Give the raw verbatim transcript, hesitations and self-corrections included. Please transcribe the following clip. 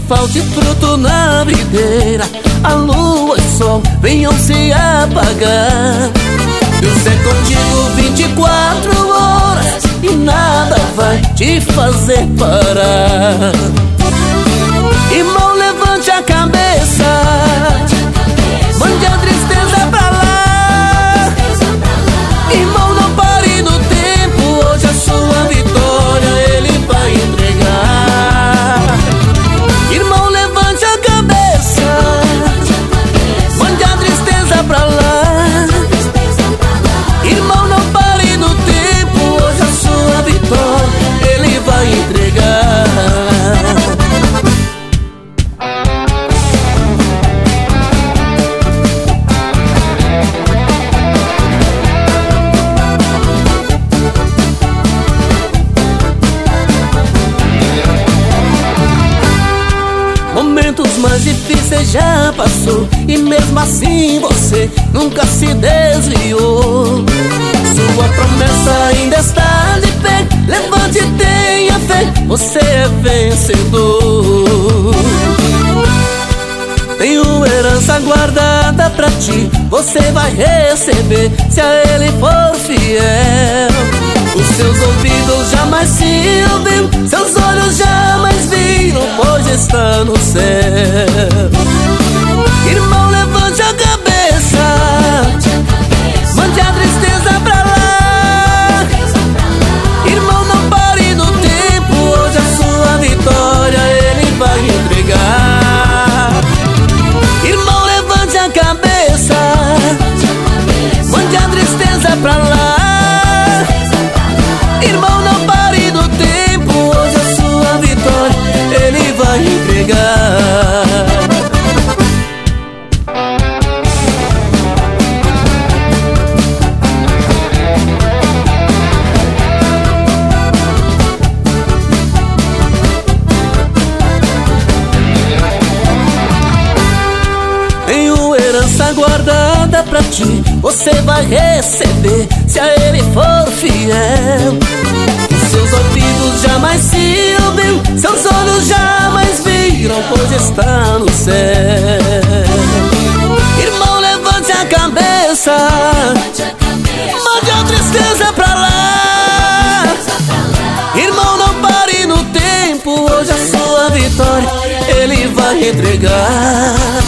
falte fruto na videira, a lua e o sol venham se apagar. Deus é contigo vinte e quatro horas e nada vai te fazer parar. Irmão, levante a cabeça, mande a tristeza pra lá. Irmão, não pare no tempo, hoje a sua vitória Ele vai entregar. Irmão, levante a cabeça, mande a tristeza pra lá. Irmão, não pare no tempo, hoje a sua vitória Ele vai entregar. Momentos mais difíceis já passou e mesmo assim você nunca se desviou. Sua promessa ainda está de pé, levante e tenha fé, você é vencedor. Tem uma herança guardada pra ti, você vai receber se a Ele for fiel. Os seus ouvidos jamais se ouviram, seus olhos jamais viram, pois está no céu. Irmão, levante a cabeça, mande a tristeza pra lá. Irmão, não pare no tempo, hoje a sua vitória Ele vai entregar. Irmão, levante a cabeça, mande a tristeza pra lá. Irmão, não pare no tempo, hoje a sua vitória Ele vai entregar. Tenho herança guardada pra ti, você vai receber se a Ele for fiel. Os seus ouvidos jamais se ouviram, seus olhos jamais viram, pois está no céu. Irmão, levante a cabeça, mande a tristeza pra lá. Irmão, não pare no tempo, hoje a sua vitória Ele vai entregar.